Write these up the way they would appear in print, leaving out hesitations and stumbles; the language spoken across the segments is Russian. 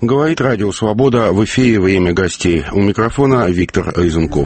Говорит Радио Свобода, в эфире «Время гостей». У микрофона Виктор Изунков.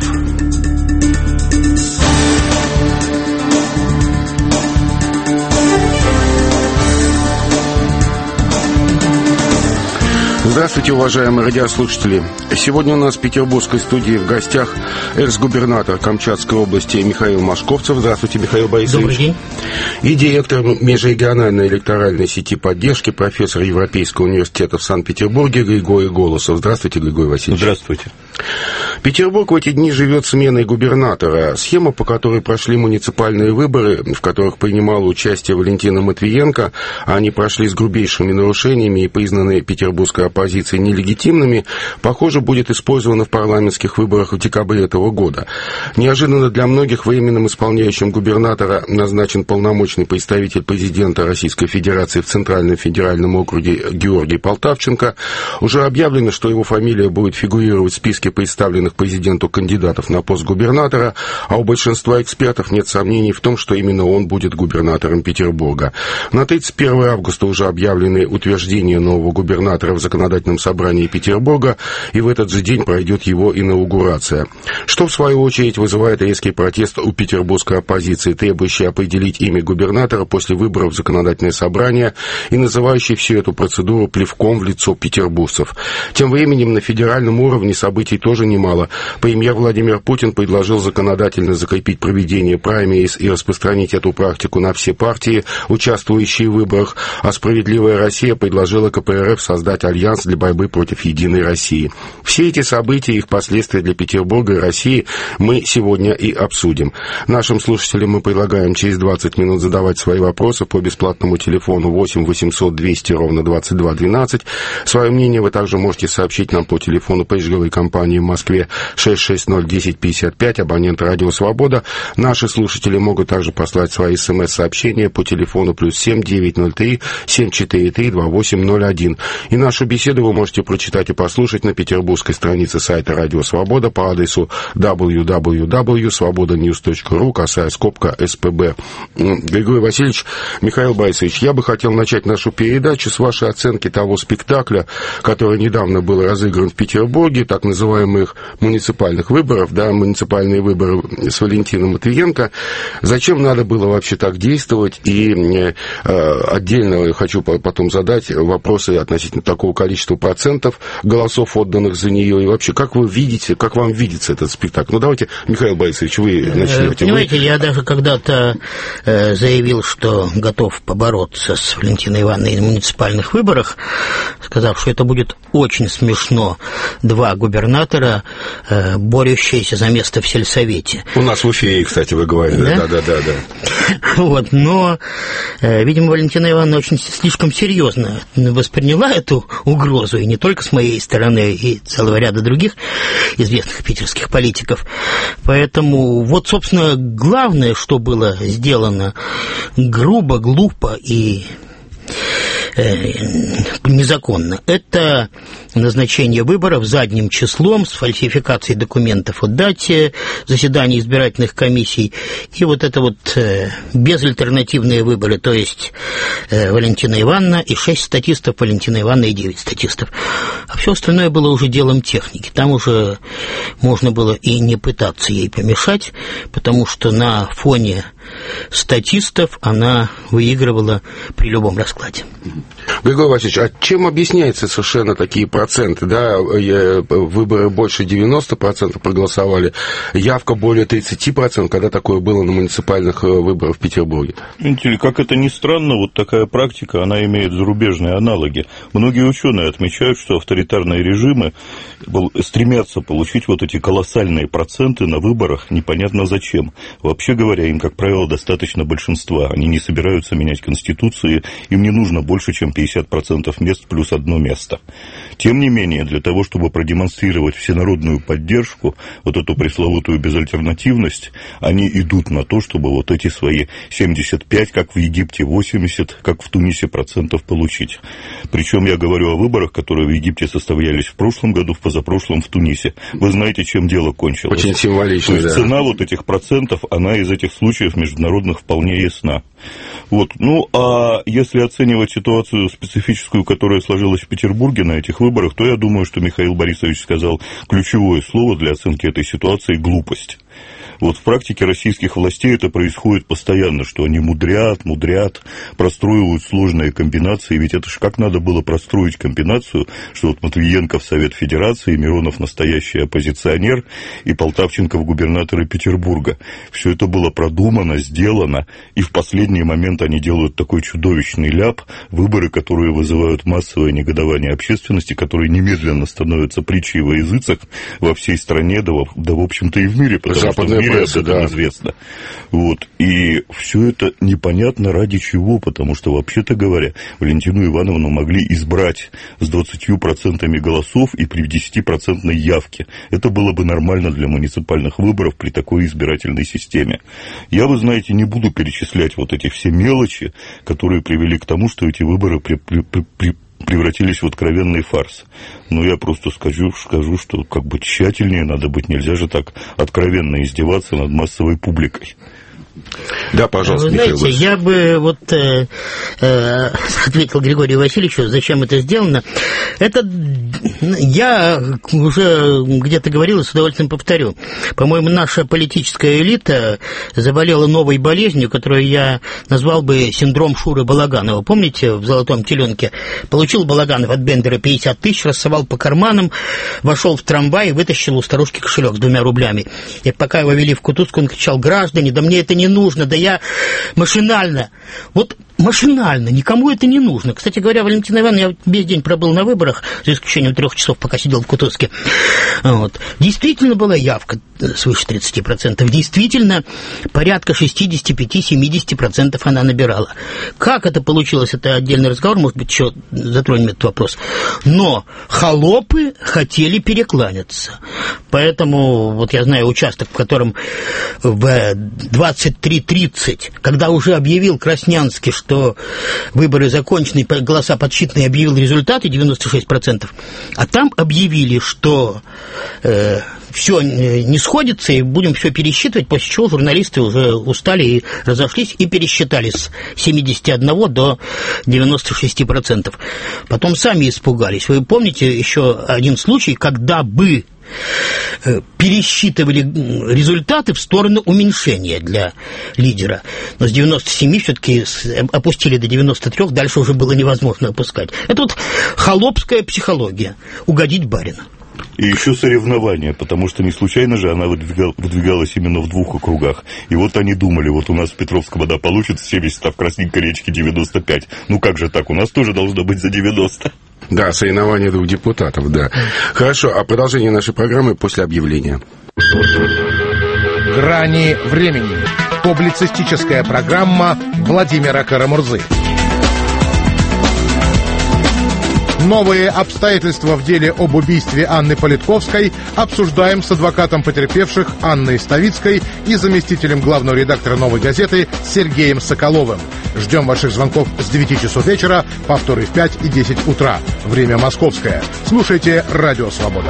Здравствуйте, уважаемые радиослушатели. Сегодня у нас в петербургской студии в гостях экс-губернатор Камчатской области Михаил Машковцев. Здравствуйте, Михаил Борисович. Добрый день. И директор межрегиональной электоральной сети поддержки, профессор Европейского университета в Санкт-Петербурге Григорий Голосов. Здравствуйте, Григорий Васильевич. Здравствуйте. Петербург в эти дни живет сменой губернатора. Схема, по которой прошли муниципальные выборы, в которых принимала участие Валентина Матвиенко, а они прошли с грубейшими нарушениями и признаны петербургской оппозицией нелегитимными, похоже, будет использована в парламентских выборах в декабре этого года. Неожиданно для многих временным исполняющим губернатора назначен полномочный представитель президента Российской Федерации в Центральном федеральном округе Георгий Полтавченко. Уже объявлено, что его фамилия будет фигурировать в списке представленных президенту кандидатов на пост губернатора, а у большинства экспертов нет сомнений в том, что именно он будет губернатором Петербурга. На 31 августа уже объявлены утверждения нового губернатора в законодательном собрании Петербурга, и в этот же день пройдет его инаугурация. Что, в свою очередь, вызывает резкий протест у петербургской оппозиции, требующей определить имя губернатора после выборов в законодательное собрание и называющей всю эту процедуру плевком в лицо петербуржцев. Тем временем на федеральном уровне событий тоже немало. Премьер Владимир Путин предложил законодательно закрепить проведение праймериз и распространить эту практику на все партии, участвующие в выборах, а «Справедливая Россия» предложила КПРФ создать альянс для борьбы против «Единой России». Все эти события и их последствия для Петербурга и России мы сегодня и обсудим. Нашим слушателям мы предлагаем через 20 минут задавать свои вопросы по бесплатному телефону 8 800 200 ровно 22 12. Свое мнение вы также можете сообщить нам по телефону пресс-жилой компании в Москве 660-1055, абонент «Радио Свобода». Наши слушатели могут также послать свои СМС-сообщения по телефону +7 903 743 2801. И нашу беседу вы можете прочитать и послушать на петербургской странице сайта «Радио Свобода» по адресу www.svobodanews.ru, косая скобка СПБ. Григорий Васильевич, Михаил Борисович, я бы хотел начать нашу передачу с вашей оценки того спектакля, который недавно был разыгран в Петербурге, так называемых муниципальных выборов, да, муниципальные выборы с Валентином Матвиенко. Зачем надо было вообще так действовать? И отдельно хочу потом задать вопросы относительно такого количества процентов голосов, отданных за нее, и вообще, как вы видите, как вам видится этот спектакль? Ну, давайте, Михаил Борисович, вы начнете. Понимаете, я даже когда-то заявил, что готов побороться с Валентиной Ивановной на муниципальных выборах, сказав, что это будет очень смешно. Два губернатора, борющиеся за место в сельсовете. У нас в эфире, кстати, вы говорили. Да. Вот, но, видимо, Валентина Ивановна очень слишком серьезно восприняла эту угрозу, и не только с моей стороны, и целого ряда других известных питерских политиков. Поэтому вот, собственно, главное, что было сделано грубо, глупо и незаконно, это назначение выборов задним числом с фальсификацией документов о дате заседаний избирательных комиссий и вот это вот безальтернативные выборы, то есть Валентина Ивановна и 6 статистов, Валентина Ивановна и 9 статистов. А все остальное было уже делом техники. Там уже можно было и не пытаться ей помешать, потому что на фоне статистов она выигрывала при любом раскладе. Григорий Васильевич, а чем объясняются совершенно такие проценты? Да, выборы больше 90% проголосовали, явка более 30%, когда такое было на муниципальных выборах в Петербурге. Видите, как это ни странно, вот такая практика, она имеет зарубежные аналоги. Многие ученые отмечают, что авторитарные режимы стремятся получить вот эти колоссальные проценты на выборах, непонятно зачем. Вообще говоря, им, как правило, достаточно большинства. Они не собираются менять конституции, им не нужно больше, чем 50% мест плюс одно место. Тем не менее, для того, чтобы продемонстрировать всенародную поддержку, вот эту пресловутую безальтернативность, они идут на то, чтобы вот эти свои 75, как в Египте, 80, как в Тунисе, процентов получить. Причем я говорю о выборах, которые в Египте состоялись в прошлом году, в позапрошлом в Тунисе. Вы знаете, чем дело кончилось? Очень символично, то есть, да. Цена вот этих процентов, она из этих случаев международных вполне ясна. Вот. Ну, а если оценивать ситуацию ситуацию специфическую, которая сложилась в Петербурге на этих выборах, то я думаю, что Михаил Борисович сказал ключевое слово для оценки этой ситуации – глупость. Вот в практике российских властей это происходит постоянно, что они мудрят, простроивают сложные комбинации, ведь это же как надо было простроить комбинацию, что вот Матвиенко в Совет Федерации, Миронов настоящий оппозиционер и Полтавченко в губернаторы Петербурга. Все это было продумано, сделано, и в последний момент они делают такой чудовищный ляп, выборы, которые вызывают массовое негодование общественности, которые немедленно становятся притчей во языцах во всей стране, да в общем-то и в мире, потому что в мире об этом известно. Вот. И все это непонятно ради чего, потому что, вообще-то говоря, Валентину Ивановну могли избрать с 20% голосов и при 10% явке. Это было бы нормально для муниципальных выборов при такой избирательной системе. Я, вы знаете, не буду перечислять вот эти все мелочи, которые привели к тому, что эти выборы превратились в откровенный фарс. Но я просто скажу, что как бы тщательнее надо быть, нельзя же так откровенно издеваться над массовой публикой. Да, пожалуйста, вы знаете, я бы ответил Григорию Васильевичу, зачем это сделано. Это я уже где-то говорил и с удовольствием повторю. По-моему, наша политическая элита заболела новой болезнью, которую я назвал бы синдром Шуры Балаганова. Помните, в «Золотом теленке» получил Балаганов от Бендера 50 тысяч, рассовал по карманам, вошел в трамвай и вытащил у старушки кошелек с 2 рублями. И пока его вели в кутузку, он кричал: граждане, да мне это не нужно, да я машинально. Вот машинально, никому это не нужно. Кстати говоря, Валентина Ивановна, я весь день пробыл на выборах, за исключением 3 часов, пока сидел в Кутузке. Вот. Действительно была явка свыше 30%. Действительно, порядка 65-70% она набирала. Как это получилось, это отдельный разговор, может быть, еще затронем этот вопрос. Но холопы хотели перекланяться. Поэтому, вот я знаю участок, в котором в 23:30, когда уже объявил Краснянский, что выборы закончены, голоса подсчитаны, объявил результаты 96%, а там объявили, что все не сходится, и будем все пересчитывать, после чего журналисты уже устали и разошлись, и пересчитали с 71 до 96%. Потом сами испугались. Вы помните еще один случай, когда бы пересчитывали результаты в сторону уменьшения для лидера. Но с 97 все-таки опустили до 93, дальше уже было невозможно опускать. Это вот холопская психология. Угодить барину. И еще соревнования, потому что не случайно же она выдвигалась именно в 2 округах. И вот они думали, вот у нас в Петровском вода получится 70, а в Красненькой речке 95. Ну как же так, у нас тоже должно быть за 90. Да, соревнования 2 депутатов, да. Хорошо, а продолжение нашей программы после объявления. «Грани времени». Публицистическая программа Владимира Карамурзы. Новые обстоятельства в деле об убийстве Анны Политковской обсуждаем с адвокатом потерпевших Анной Ставицкой и заместителем главного редактора «Новой газеты» Сергеем Соколовым. Ждем ваших звонков с 9 часов вечера, повторы в 5 и 10 утра. Время московское. Слушайте «Радио Свобода».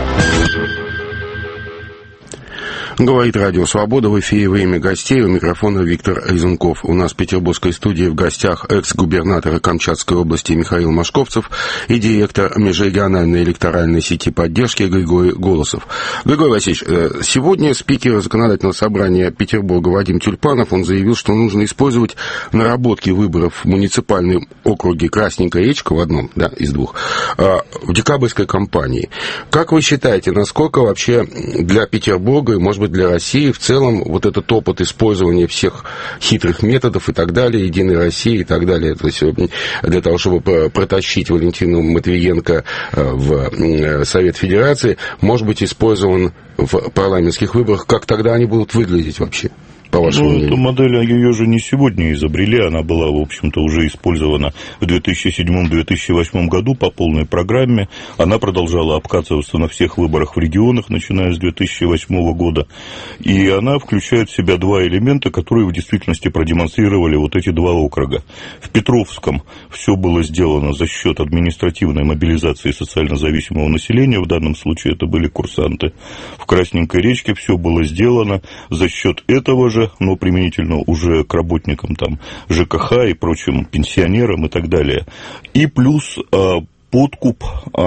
Говорит Радио Свобода, в эфире «Время гостей», у микрофона Виктор Резунков. У нас в петербургской студии в гостях экс-губернатора Камчатской области Михаил Машковцев и директор межрегиональной электоральной сети поддержки Григорий Голосов. Григорий Васильевич, сегодня спикер законодательного собрания Петербурга Вадим Тюльпанов, он заявил, что нужно использовать наработки выборов в муниципальном округе Красненькая речка, в одном, да, из 2, в декабрьской кампании. Как вы считаете, насколько вообще для Петербурга и, может быть, для России в целом вот этот опыт использования всех хитрых методов и так далее, Единой России и так далее, то есть для того, чтобы протащить Валентину Матвиенко в Совет Федерации, может быть использован в парламентских выборах? Как тогда они будут выглядеть вообще? По вашему мнению? Эту модель ее же не сегодня изобрели, она была, в общем-то, уже использована в 2007-2008 году по полной программе, она продолжала обкатываться на всех выборах в регионах, начиная с 2008 года, и она включает в себя 2 элемента, которые в действительности продемонстрировали вот эти 2 округа. В Петровском все было сделано за счет административной мобилизации социально зависимого населения, в данном случае это были курсанты. В Красненькой речке все было сделано за счет этого же налога, но применительно уже к работникам там ЖКХ и прочим пенсионерам и так далее. И плюс подкуп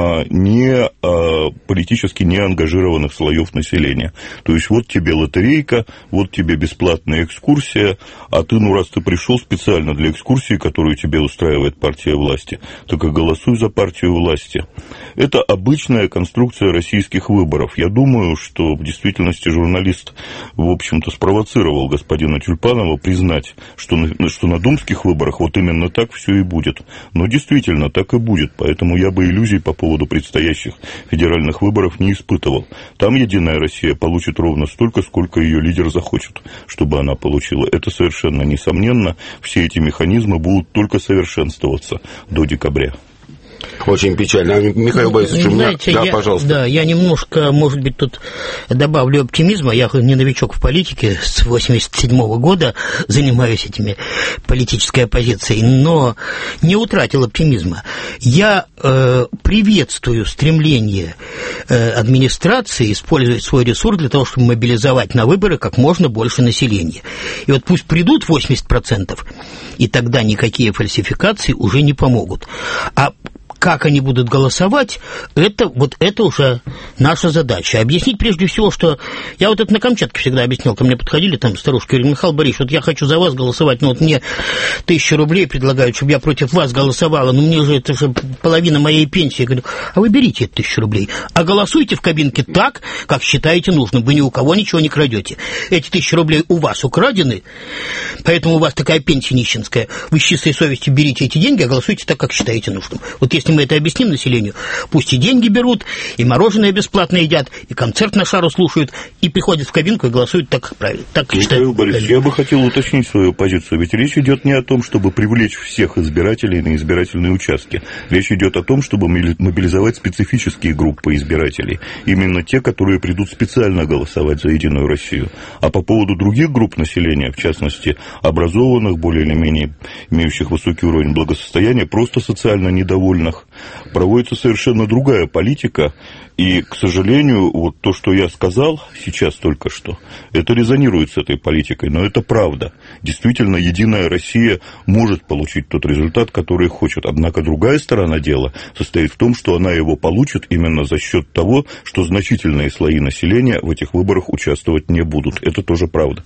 политически неангажированных слоев населения. То есть вот тебе лотерейка, вот тебе бесплатная экскурсия, а ты, раз ты пришел специально для экскурсии, которую тебе устраивает партия власти, так и голосуй за партию власти. Это обычная конструкция российских выборов. Я думаю, что в действительности журналист, в общем-то, спровоцировал господина Тюльпанова признать, что на думских выборах вот именно так все и будет. Но действительно так и будет, поэтому я бы иллюзий по поводу предстоящих федеральных выборов не испытывал. Там «Единая Россия» получит ровно столько, сколько ее лидер захочет, чтобы она получила. Это совершенно несомненно. Все эти механизмы будут только совершенствоваться до декабря. Очень печально. Михаил Борисович, у меня... Да, пожалуйста. Да, я немножко, может быть, тут добавлю оптимизма. Я не новичок в политике, с 1987 года занимаюсь этими политической оппозицией, но не утратил оптимизма. Я приветствую стремление администрации использовать свой ресурс для того, чтобы мобилизовать на выборы как можно больше населения. И вот пусть придут 80%, и тогда никакие фальсификации уже не помогут. А как они будут голосовать, это уже наша задача. Объяснить прежде всего, что... Я вот это на Камчатке всегда объяснял, ко мне подходили там старушки, говорили: Михаил Борисович, вот я хочу за вас голосовать, но вот мне 1000 рублей предлагают, чтобы я против вас голосовала, но мне же это же половина моей пенсии. Я говорю: а вы берите эти 1000 рублей, а голосуйте в кабинке так, как считаете нужным, вы ни у кого ничего не крадете. Эти 1000 рублей у вас украдены, поэтому у вас такая пенсия нищенская. Вы с чистой совестью берите эти деньги, а голосуйте так, как считаете нужным. Вот если мы это объясним населению, пусть и деньги берут, и мороженое бесплатно едят, и концерт на шару слушают, и приходят в кабинку и голосуют так, как правильно. Так, Михаил Борисович, я бы хотел уточнить свою позицию. Ведь речь идет не о том, чтобы привлечь всех избирателей на избирательные участки. Речь идет о том, чтобы мобилизовать специфические группы избирателей. Именно те, которые придут специально голосовать за «Единую Россию». А по поводу других групп населения, в частности, образованных, более или менее имеющих высокий уровень благосостояния, просто социально недовольных, проводится совершенно другая политика, и, к сожалению, вот то, что я сказал сейчас только что, это резонирует с этой политикой, но это правда. Действительно, «Единая Россия» может получить тот результат, который хочет, однако другая сторона дела состоит в том, что она его получит именно за счет того, что значительные слои населения в этих выборах участвовать не будут. Это тоже правда.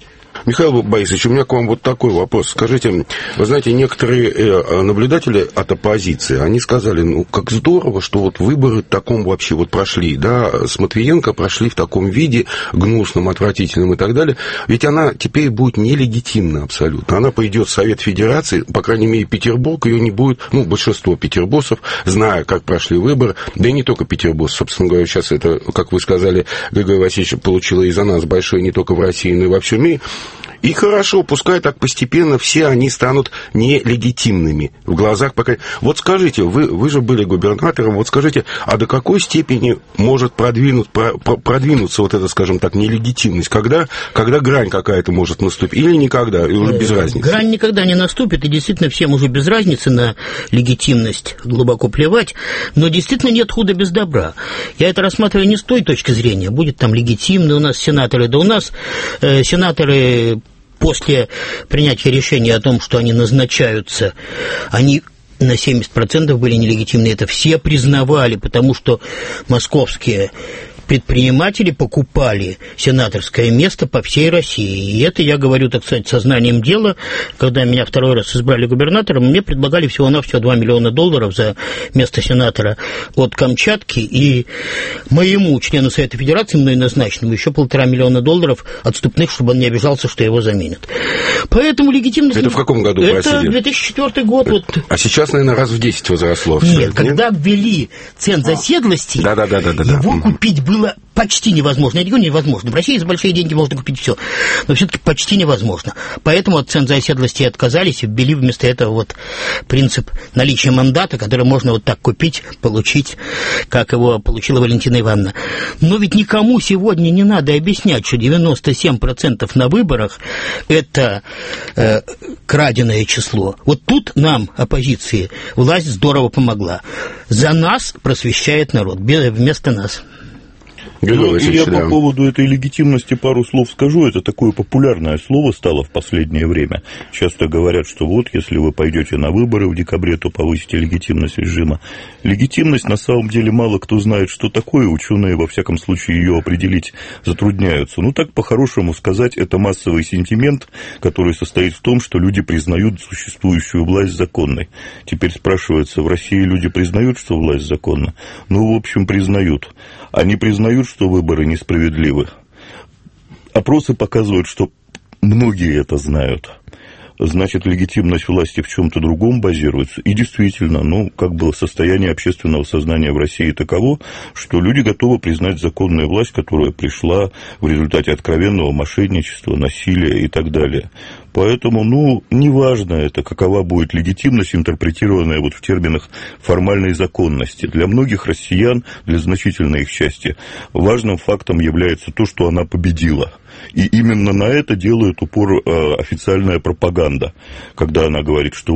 Михаил Борисович, у меня к вам вот такой вопрос. Скажите, вы знаете, некоторые наблюдатели от оппозиции, они сказали: как здорово, что вот выборы в таком вообще вот прошли, да, с Матвиенко прошли в таком виде, гнусном, отвратительном и так далее, ведь она теперь будет нелегитимна абсолютно. Она пойдет в Совет Федерации, по крайней мере, Петербург, ее не будет, большинство петербуржцев, зная, как прошли выборы, да и не только петербуржцы, собственно говоря, сейчас это, как вы сказали, Григорий Васильевич, получила резонанс большой не только в России, но и во всем мире. И хорошо, пускай так постепенно все они станут нелегитимными в глазах пока. Вот скажите, вы же были губернатором, вот скажите, а до какой степени может продвинуться вот эта, скажем так, нелегитимность? Когда грань какая-то может наступить? Или никогда, и уже без разницы? Грань никогда не наступит, и действительно всем уже без разницы на легитимность, глубоко плевать, но действительно нет худа без добра. Я это рассматриваю не с той точки зрения, будет там легитимны у нас сенаторы, да у нас сенаторы... После принятия решения о том, что они назначаются, они на 70% были нелегитимны. Это все признавали, потому что московские предприниматели покупали сенаторское место по всей России. И это я говорю, так сказать, сознанием дела. Когда меня второй раз избрали губернатором, мне предлагали всего-навсего $2 миллиона за место сенатора от Камчатки. И моему члену Совета Федерации, мной назначенному, еще $1,5 миллиона отступных, чтобы он не обижался, что его заменят. Поэтому легитимность... Это в каком году Это 2004 год. Вот. А сейчас, наверное, раз в 10 возросло. Нет, когда ввели ценз оседлости, его купить было почти невозможно. Я не говорю невозможно. В России за большие деньги можно купить все. Но все-таки почти невозможно. Поэтому от ценза оседлости отказались и ввели вместо этого вот принцип наличия мандата, который можно вот так купить, получить, как его получила Валентина Ивановна. Но ведь никому сегодня не надо объяснять, что 97% на выборах – это краденое число. Вот тут нам, оппозиции, власть здорово помогла. За нас просвещает народ, вместо нас. Я по поводу этой легитимности пару слов скажу. Это такое популярное слово стало в последнее время. Часто говорят, что вот, если вы пойдете на выборы в декабре, то повысите легитимность режима. Легитимность, на самом деле, мало кто знает, что такое. Ученые, во всяком случае, ее определить затрудняются. Ну, так по-хорошему сказать, это массовый сентимент, который состоит в том, что люди признают существующую власть законной. Теперь спрашивается, в России люди признают, что власть законна? Ну, в общем, признают. Они признают, что выборы несправедливы. Опросы показывают, что многие это знают. Значит, легитимность власти в чем-то другом базируется. И действительно, состояние общественного сознания в России таково, что люди готовы признать законную власть, которая пришла в результате откровенного мошенничества, насилия и так далее. Поэтому, неважно это, какова будет легитимность, интерпретированная в терминах формальной законности. Для многих россиян, для значительной их части, важным фактом является то, что она победила. И именно на это делает упор официальная пропаганда, когда она говорит, что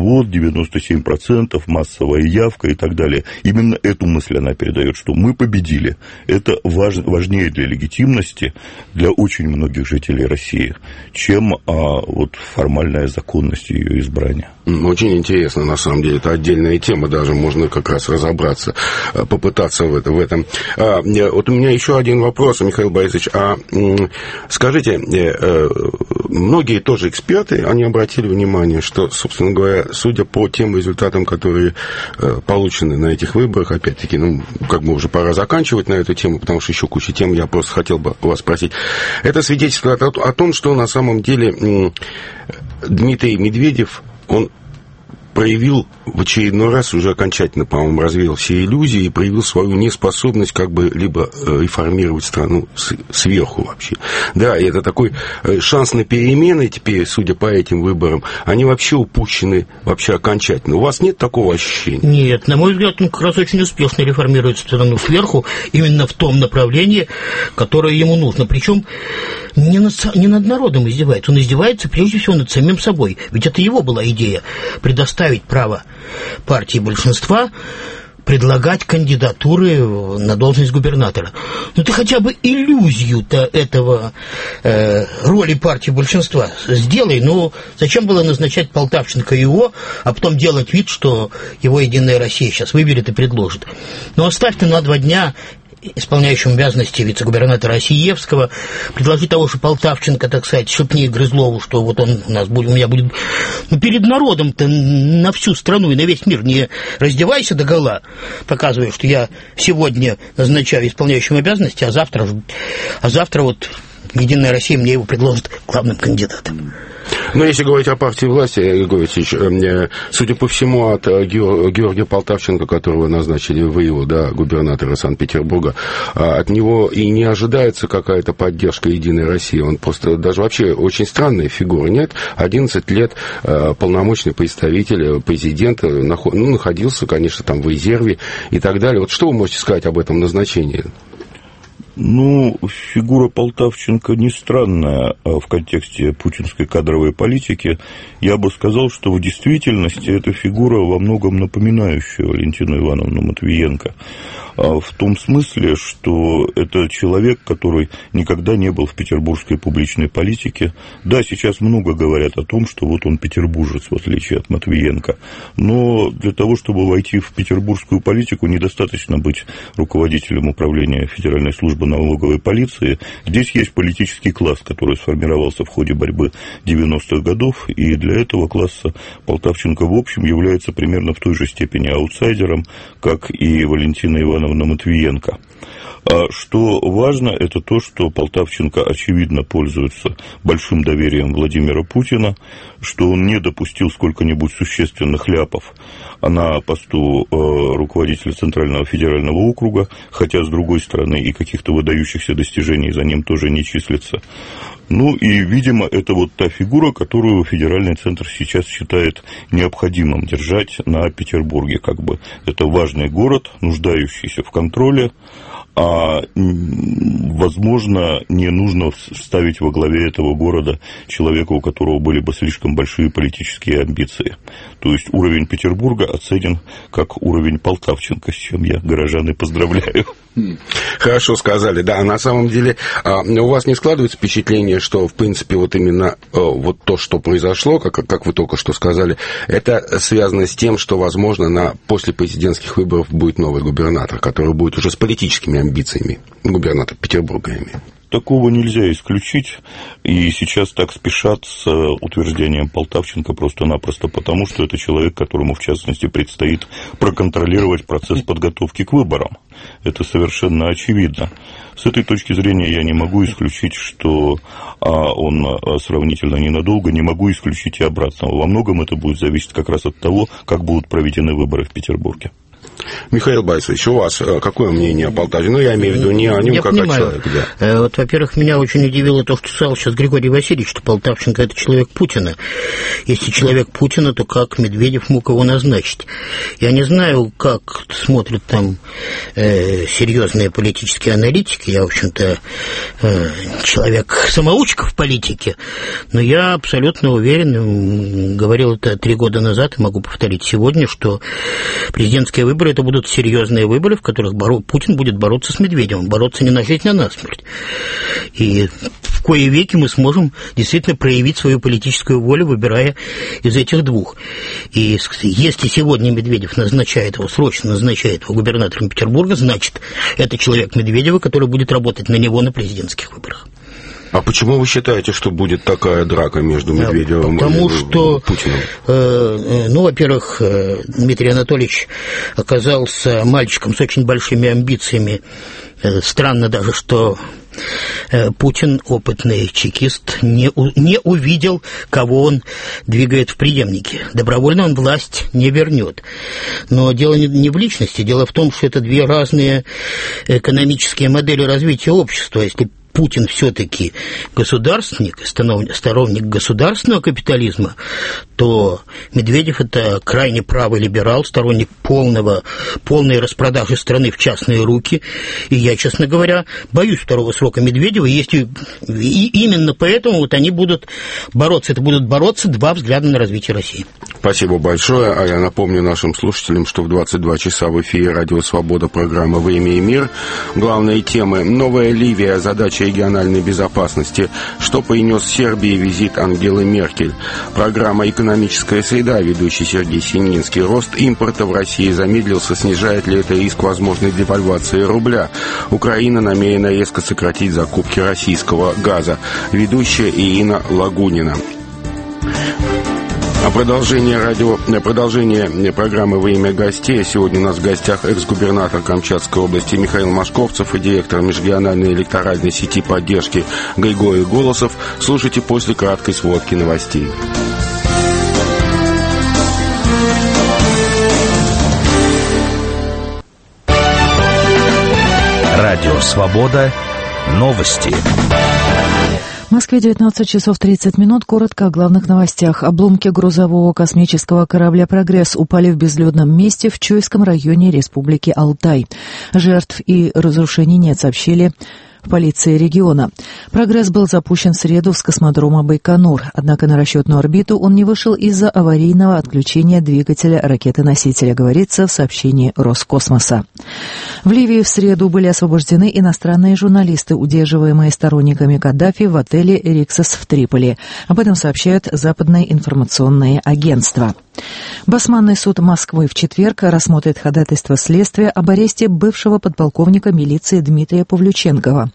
97% массовая явка и так далее. Именно эту мысль она передает, что мы победили. Это важнее для легитимности для очень многих жителей России, чем формальная законность ее избрания. Очень интересно, на самом деле. Это отдельная тема, даже можно как раз разобраться, попытаться в этом. Вот у меня еще один вопрос, Михаил Борисович. Скажите, многие тоже эксперты, они обратили внимание, что, собственно говоря, судя по тем результатам, которые получены на этих выборах, опять-таки, уже пора заканчивать на эту тему, потому что еще куча тем, я просто хотел бы вас спросить. Это свидетельствует о том, что на самом деле Дмитрий Медведев, он проявил в очередной раз, уже окончательно, по-моему, развеял все иллюзии и проявил свою неспособность либо реформировать страну сверху вообще. Да, и это такой шанс на перемены теперь, судя по этим выборам, они вообще упущены окончательно. У вас нет такого ощущения? Нет, на мой взгляд, он как раз очень успешно реформирует страну сверху, именно в том направлении, которое ему нужно. Причем не над народом издевается, он издевается прежде всего над самим собой. Ведь это его была идея – предоставить право партии большинства предлагать кандидатуры на должность губернатора. Ты хотя бы иллюзию-то этого роли партии большинства сделай. Зачем было назначать Полтавченко его, а потом делать вид, что его «Единая Россия» сейчас выберет и предложит. Оставь ты на 2 дня исполняющим обязанности вице-губернатора Осиевского, предложить того же Полтавченко, так сказать, шепни Грызлову, что вот он у меня будет... перед народом-то на всю страну и на весь мир не раздевайся догола, показывая, что я сегодня назначаю исполняющим обязанности, а завтра «Единая Россия» мне его предложит главным кандидатом. Но если говорить о партии власти, Григорий Алексеевич, судя по всему, от Георгия Полтавченко, которого назначили вы его, губернатора Санкт-Петербурга, от него и не ожидается какая-то поддержка «Единой России». Он просто даже вообще очень странная фигура, нет? 11 лет полномочный представитель президента, находился, конечно, там в резерве и так далее. Что вы можете сказать об этом назначении? Фигура Полтавченко не странная в контексте путинской кадровой политики. Я бы сказал, что в действительности эта фигура во многом напоминающая Валентину Ивановну Матвиенко. В том смысле, что это человек, который никогда не был в петербургской публичной политике. Да, сейчас много говорят о том, что вот он петербуржец, в отличие от Матвиенко. Но для того, чтобы войти в петербургскую политику, недостаточно быть руководителем управления Федеральной службы налоговой полиции. Здесь есть политический класс, который сформировался в ходе борьбы 90-х годов, и для этого класса Полтавченко, в общем, является примерно в той же степени аутсайдером, как и Валентина Ивановна Матвиенко. Что важно, это то, что Полтавченко, очевидно, пользуется большим доверием Владимира Путина, что он не допустил сколько-нибудь существенных ляпов на посту руководителя Центрального федерального округа, хотя, с другой стороны, и каких-то выдающихся достижений за ним тоже не числится. Ну и, видимо, это вот та фигура, которую федеральный центр сейчас считает необходимым держать на Петербурге. Как бы это важный город, нуждающийся в контроле, а, возможно, не нужно ставить во главе этого города человека, у которого были бы слишком большие политические амбиции. То есть уровень Петербурга оценен как уровень Полтавченко, с чем я горожан и поздравляю. Хорошо сказали, да. На самом деле, у вас не складывается впечатление, что, в принципе, вот именно вот то, что произошло, как вы только что сказали, это связано с тем, что, возможно, после президентских выборов будет новый губернатор, который будет уже с политическими амбициями, губернатор Петербурга, я имею в виду. Такого нельзя исключить, и сейчас так спешат с утверждением Полтавченко просто-напросто потому, что это человек, которому, в частности, предстоит проконтролировать процесс подготовки к выборам. Это совершенно очевидно. С этой точки зрения я не могу исключить, что он сравнительно ненадолго, не могу исключить и обратного. Во многом это будет зависеть как раз от того, как будут проведены выборы в Петербурге. Михаил Борисович, у вас какое мнение о Полтаве? Ну, я имею в виду не о нем, как о человеке. Да. Вот, во-первых, меня очень удивило то, что сказал сейчас Григорий Васильевич, что Полтавченко – это человек Путина. Если человек Путина, то как Медведев мог его назначить? Я не знаю, как смотрят там серьезные политические аналитики. Я, в общем-то, человек-самоучка в политике. Но я абсолютно уверен, говорил это 3 года назад, и могу повторить сегодня, что президентские выборы – это будут серьезные выборы, в которых Путин будет бороться с Медведевым, бороться не на жизнь, а на смерть. И в кои веки мы сможем действительно проявить свою политическую волю, выбирая из этих двух. И если сегодня Медведев срочно назначает его губернатором Петербурга, значит, это человек Медведева, который будет работать на него на президентских выборах. А почему вы считаете, что будет такая драка между Медведевым и Путиным? Во-первых, Дмитрий Анатольевич оказался мальчиком с очень большими амбициями. Странно даже, что Путин, опытный чекист, не увидел, кого он двигает в преемнике. Добровольно он власть не вернет. Но дело не в личности, дело в том, что это 2 разные экономические модели развития общества. Если Путин все-таки государственник, сторонник государственного капитализма, то Медведев – это крайне правый либерал, сторонник полной распродажи страны в частные руки. И я, честно говоря, боюсь второго срока Медведева. И именно поэтому вот они будут бороться. Это будут бороться 2 взгляда на развитие России. Спасибо большое. А я напомню нашим слушателям, что в 22 часа в эфире «Радио Свобода» программа «Время и мир». Главные темы: новая Ливия, задача региональной безопасности, что принес Сербии визит Ангелы Меркель, программа «Экономическая среда», ведущий Сергей Семенинский, рост импорта в России замедлился, снижает ли это риск возможной девальвации рубля, Украина намерена резко сократить закупки российского газа, ведущая Ирина Лагунина. Продолжение программы «Время гостей». Сегодня у нас в гостях экс-губернатор Камчатской области Михаил Машковцев и директор межрегиональной электоральной сети поддержки Григорий Голосов. Слушайте после краткой сводки новостей. Радио «Свобода». Новости. В Москве 19 часов 30 минут. Коротко о главных новостях. Обломки грузового космического корабля «Прогресс» упали в безлюдном месте в Чуйском районе Республики Алтай. Жертв и разрушений нет, сообщили в полиции региона. «Прогресс» был запущен в среду с космодрома Байконур, однако на расчетную орбиту он не вышел из-за аварийного отключения двигателя ракеты-носителя, говорится в сообщении Роскосмоса. В Ливии в среду были освобождены иностранные журналисты, удерживаемые сторонниками Каддафи в отеле «Риксос» в Триполи. Об этом сообщают западные информационные агентства. Басманный суд Москвы в четверг рассмотрит ходатайство следствия об аресте бывшего подполковника милиции Дмитрия Павлюченкова,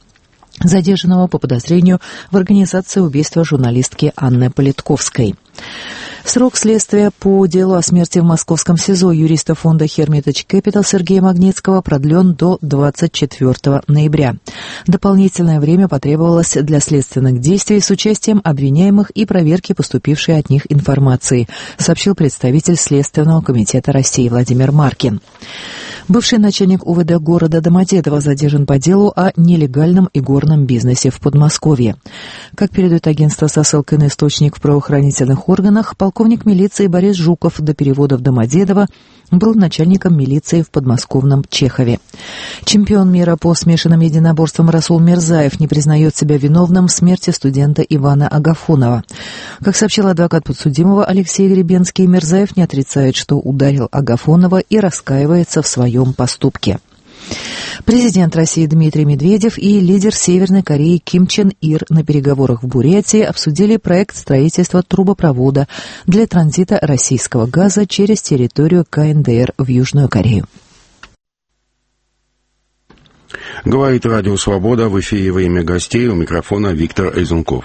задержанного по подозрению в организации убийства журналистки Анны Политковской. Срок следствия по делу о смерти в московском СИЗО юриста фонда Hermitage Capital Сергея Магнитского продлен до 24 ноября. Дополнительное время потребовалось для следственных действий с участием обвиняемых и проверки поступившей от них информации, сообщил представитель Следственного комитета России Владимир Маркин. Бывший начальник УВД города Домодедово задержан по делу о нелегальном игорном бизнесе в Подмосковье. Как передает агентство со ссылкой на источник в правоохранительных органах, полковник милиции Борис Жуков до перевода в Домодедово был начальником милиции в подмосковном Чехове. Чемпион мира по смешанным единоборствам Расул Мирзаев не признает себя виновным в смерти студента Ивана Агафонова. Как сообщил адвокат подсудимого Алексей Гребенский, Мирзаев не отрицает, что ударил Агафонова и раскаивается в своем поступке. Президент России Дмитрий Медведев и лидер Северной Кореи Ким Чен Ир на переговорах в Бурятии обсудили проект строительства трубопровода для транзита российского газа через территорию КНДР в Южную Корею. Говорит Радио Свобода, в эфире «Время гостей», у микрофона Виктор Эйзенков.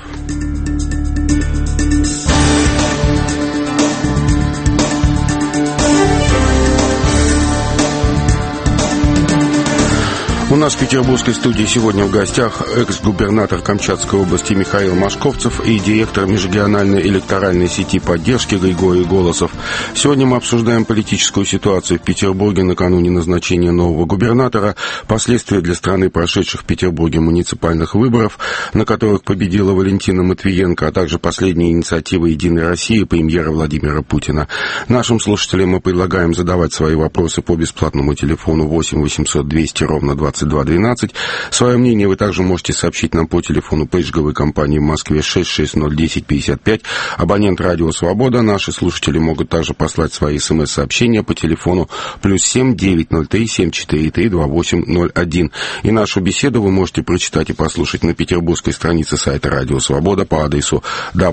У нас в петербургской студии сегодня в гостях экс-губернатор Камчатской области Михаил Машковцев и директор межрегиональной электоральной сети поддержки Григорий Голосов. Сегодня мы обсуждаем политическую ситуацию в Петербурге накануне назначения нового губернатора, последствия для страны прошедших в Петербурге муниципальных выборов, на которых победила Валентина Матвиенко, а также последние инициативы «Единой России» премьера Владимира Путина. Нашим слушателям мы предлагаем задавать свои вопросы по бесплатному телефону 8 800 200 ровно 2212. Свое мнение вы также можете сообщить нам по телефону пейджговой компании в Москве 6601055. Абонент Радио Свобода. Наши слушатели могут также послать свои СМС-сообщения по телефону +7 903 743 2801. И нашу беседу вы можете прочитать и послушать на петербургской странице сайта Радио Свобода по адресу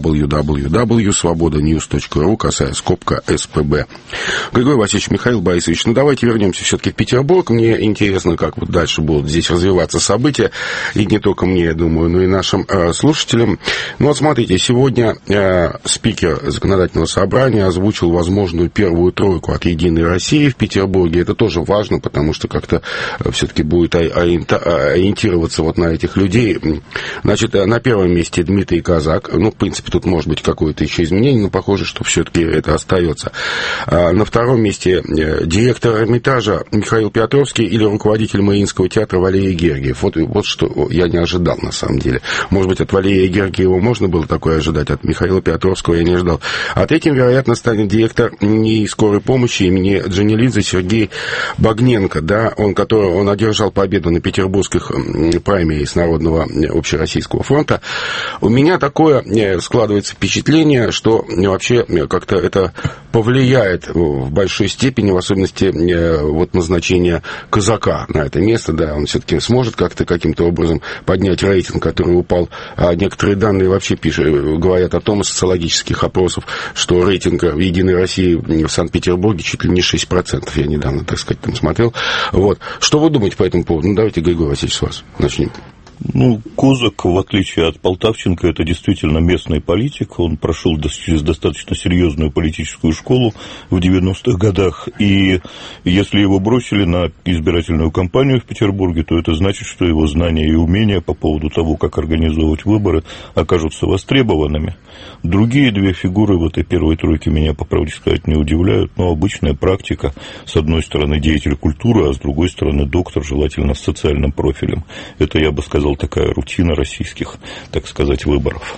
www.svobodanews.ru, касая скобка СПБ. Григорий Васильевич, Михаил Борисович, давайте вернемся все-таки в Петербург. Мне интересно, как вот дальше будут здесь развиваться события, и не только мне, я думаю, но и нашим слушателям. Ну вот смотрите, сегодня спикер Законодательного собрания озвучил возможную первую тройку от «Единой России» в Петербурге. Это тоже важно, потому что как-то все-таки будет ориентироваться вот на этих людей. Значит, на первом месте Дмитрий Казак. Ну, в принципе, тут может быть какое-то еще изменение, но похоже, что все-таки это остается. На втором месте директор Эрмитажа Михаил Петровский или руководитель Мариинского театра Валерий Гергиев. Вот что я не ожидал, на самом деле. Может быть, от Валерия Гергиева можно было такое ожидать, от Михаила Петровского я не ожидал. А третьим, вероятно, станет директор НИИ скорой помощи имени Джанилидзе Сергей Багненко, да, он одержал победу на петербургских праймерис Народного общероссийского фронта. У меня такое складывается впечатление, что вообще как-то это повлияет в большой степени, в особенности вот назначение Казака на это место, да, он все-таки сможет как-то каким-то образом поднять рейтинг, который упал, а некоторые данные вообще говорят о том, из социологических опросов, что рейтинг в «Единой России» в Санкт-Петербурге чуть ли не 6%, я недавно, так сказать, там смотрел. Вот. Что вы думаете по этому поводу? Ну, давайте, Григорий Васильевич, с вас начнем. Ну, Козак, в отличие от Полтавченко, это действительно местный политик. Он прошел через достаточно серьезную политическую школу в 90-х годах. И если его бросили на избирательную кампанию в Петербурге, то это значит, что его знания и умения по поводу того, как организовывать выборы, окажутся востребованными. Другие две фигуры в этой первой тройке меня, по правде сказать, не удивляют. Но обычная практика. С одной стороны, деятель культуры, а с другой стороны, доктор, желательно с социальным профилем. Это, я бы сказал, такая рутина российских, так сказать, выборов.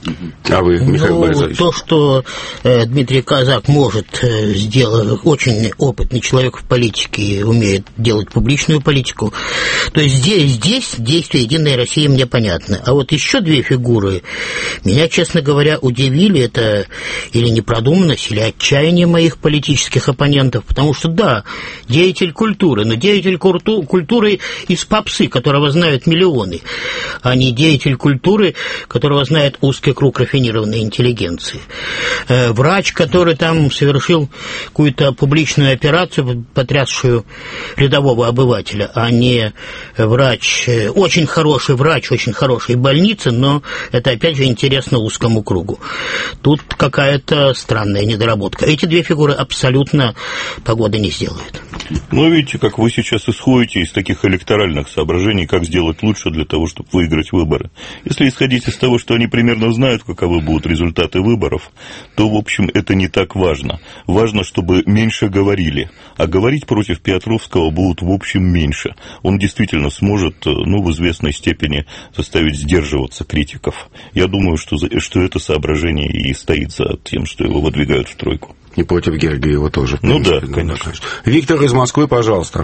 А вы, Михаил Борисович? То, что Дмитрий Казак может сделать, очень опытный человек в политике, умеет делать публичную политику, то есть здесь действия «Единой России» мне понятны. А вот еще две фигуры меня, честно говоря, удивили. Это или непродуманность, или отчаяние моих политических оппонентов, потому что, да, деятель культуры, но деятель культуры из попсы, которого знают миллионы, а не деятель культуры, которого знает узкая узкий круг рафинированной интеллигенции. Врач, который там совершил какую-то публичную операцию, потрясшую рядового обывателя, а не врач, очень хороший врач, очень хорошей больницы, но это, опять же, интересно узкому кругу. Тут какая-то странная недоработка. Эти две фигуры абсолютно погоды не сделают. Ну, видите, как вы сейчас исходите из таких электоральных соображений, как сделать лучше для того, чтобы выиграть выборы. Если исходить из того, что они примерно знают, каковы будут результаты выборов, то, в общем, это не так важно. Важно, чтобы меньше говорили. А говорить против Петровского будут, в общем, меньше. Он действительно сможет, ну, в известной степени заставить сдерживаться критиков. Я думаю, что это соображение и стоит за тем, что его выдвигают в тройку. И против Гергиева тоже. Ну да, конечно. Виктор из Москвы, пожалуйста.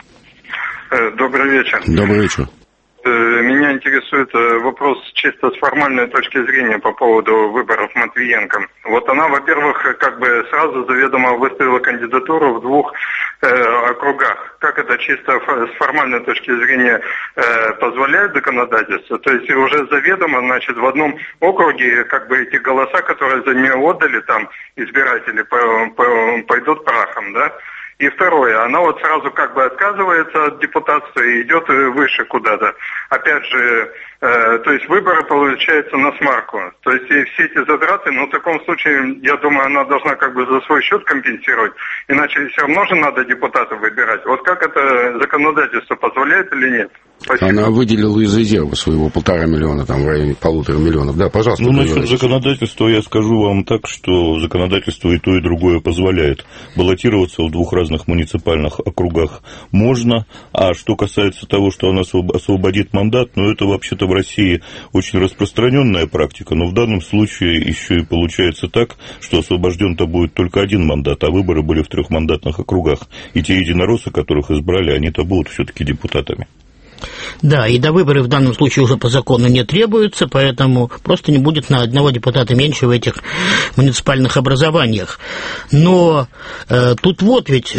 Добрый вечер. Добрый вечер. Меня интересует вопрос чисто с формальной точки зрения по поводу выборов Матвиенко. Вот она, во-первых, как бы сразу заведомо выставила кандидатуру в двух округах. Как это чисто с формальной точки зрения позволяет законодательство? То есть уже заведомо, значит, в одном округе как бы эти голоса, которые за нее отдали там избиратели, пойдут прахом, да? И второе, она вот сразу как бы отказывается от депутатства и идет выше куда-то. Опять же, то есть выборы получаются на смарку. То есть и все эти затраты, ну в таком случае, я думаю, она должна как бы за свой счет компенсировать. Иначе все равно же надо депутатов выбирать. Вот как это законодательство позволяет или нет? Спасибо. Она выделила из резерва своего 1,5 миллиона, там в районе 1,5 миллионов. Да, пожалуйста. Ну, насчет законодательства я скажу вам так, что законодательство и то, и другое позволяет. Баллотироваться в двух разных муниципальных округах можно, а что касается того, что она освободит мандат, ну, это вообще-то в России очень распространенная практика, но в данном случае еще и получается так, что освобожден-то будет только один мандат, а выборы были в трехмандатных округах, и те единороссы, которых избрали, они-то будут все-таки депутатами. Да, и до выборов в данном случае уже по закону не требуется, поэтому просто не будет на одного депутата меньше в этих муниципальных образованиях. Но тут вот ведь,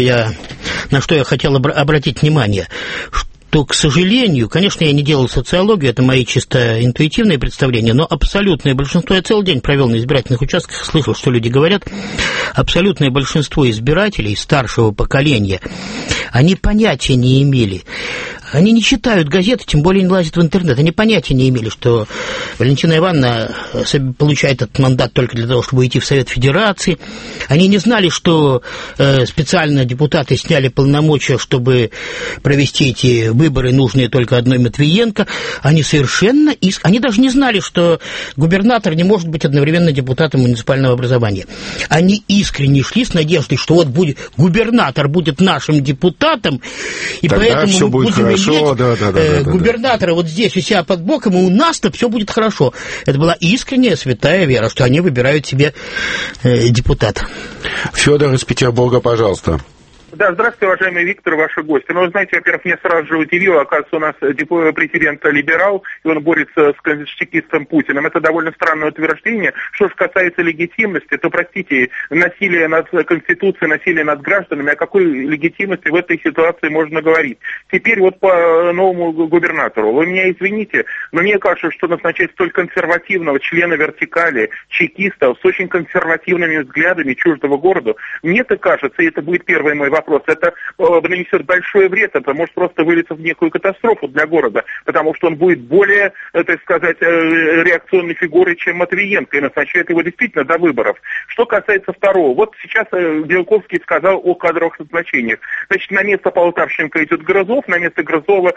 на что я хотел обратить внимание, что, к сожалению, конечно, я не делал социологию, это мои чисто интуитивные представления, но абсолютное большинство, я целый день провел на избирательных участках, слышал, что люди говорят, абсолютное большинство избирателей старшего поколения, они понятия не имели, они не читают газеты, тем более не лазят в интернет, они понятия не имели, что Валентина Ивановна получает этот мандат только для того, чтобы уйти в Совет Федерации, они не знали, что специально депутаты сняли полномочия, чтобы провести эти выборы, нужные только одной Матвиенко, они даже не знали, что губернатор не может быть одновременно депутатом муниципального образования. Они искренне шли с надеждой, что вот губернатор будет нашим депутатом, и тогда поэтому мы будем хорошо, иметь губернатора вот здесь у себя под боком, и у нас-то все будет хорошо. Это была искренняя святая вера, что они выбирают себе депутата. Федор из Петербурга, пожалуйста. Да, здравствуйте, уважаемый Виктор, ваши гости. Ну, вы знаете, во-первых, меня сразу же удивило, оказывается, у нас президент либерал, и он борется с чекистом Путиным. Это довольно странное утверждение. Что же касается легитимности, то, простите, насилие над Конституцией, насилие над гражданами, о какой легитимности в этой ситуации можно говорить? Теперь вот по новому губернатору. Вы меня извините, но мне кажется, что назначать столь консервативного члена вертикали, чекиста, с очень консервативными взглядами чуждого городу, мне-то кажется, и это будет первый мой вопрос, это нанесет большой вред, это может просто вылиться в некую катастрофу для города, потому что он будет более, так сказать, реакционной фигурой, чем Матвиенко, и назначает его действительно до выборов. Что касается второго, вот сейчас Белковский сказал о кадровых назначениях. Значит, на место Полтавченко идет Грызов, на место Грызова